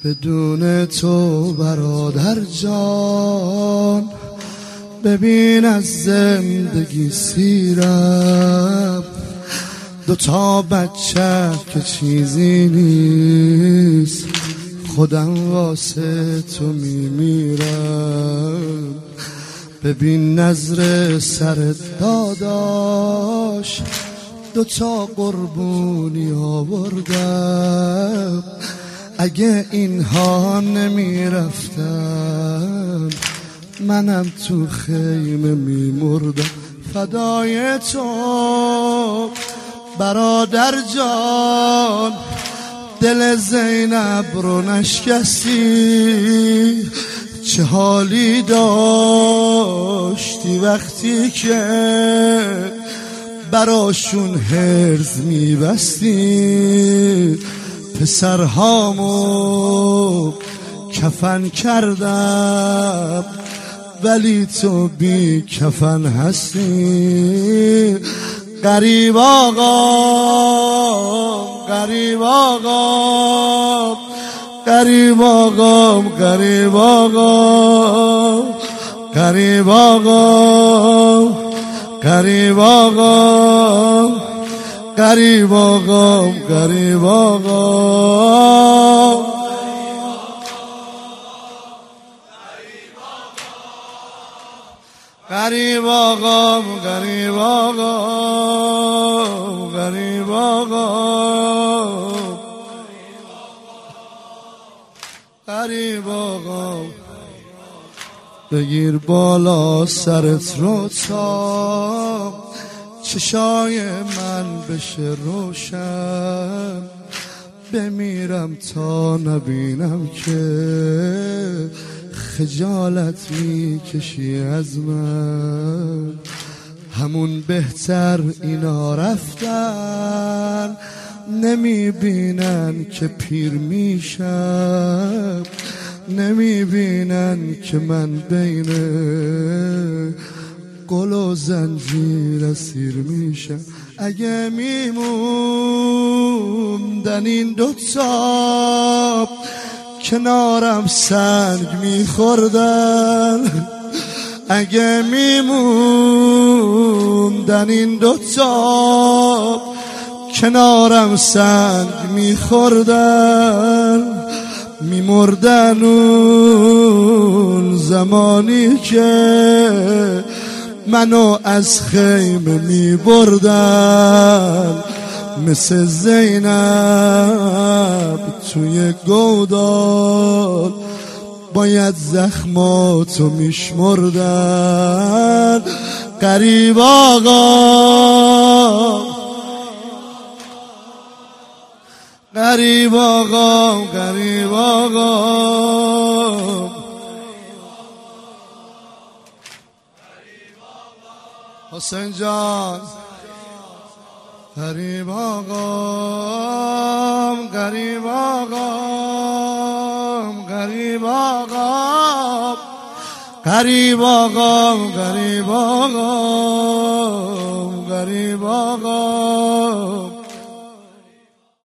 بدون تو برادر جان، ببین از زندگی سیرم. دوتا بچه که چیزی نیست، خودم واسه تو میمیرم. ببین نظر سر داداش، دوتا قربونی آوردم. اگه اینها نمیرفتن منم تو خیمه میمردم. فدای تو برادر جان، دل زینب رو نشکستی. چه حالی داشتی وقتی که براشون هرز میبستی. پسرهامو کفن کردم ولی تو بی کفن هستی. غریب آقام، غریب آقام، غریب آقام، غریب آقام، غریب آقام، غریب آقام، غریب آقام، غریب آقام. غریب آقام، غریب آقام، غریب آقام، غریب آقام. بگیر بالا سرت رو تا چشای من بشه روشن. بمیرم تا نبینم که خجالت میکشی از من. همون بهتر اینا رفتن، نمیبینن که پیر میشم. نمیبینن که من بین گل و زنجیر اسیر میشم. اگه میموندن این دوتا کنارم سنگ میخوردن. اگه میموندن این دوتا کنارم سنگ میخوردن. میمردن اون زمانی که منو از خیمه میبردن. مثل زینب توی گودال باید زخماتو میشمردن. غریب آقا، غریب آقا، غریب آقا، حسین جان. غریب آقا، غریب آقا، غریب آقا، غریب آقا، غریب آقا، غریب آقا.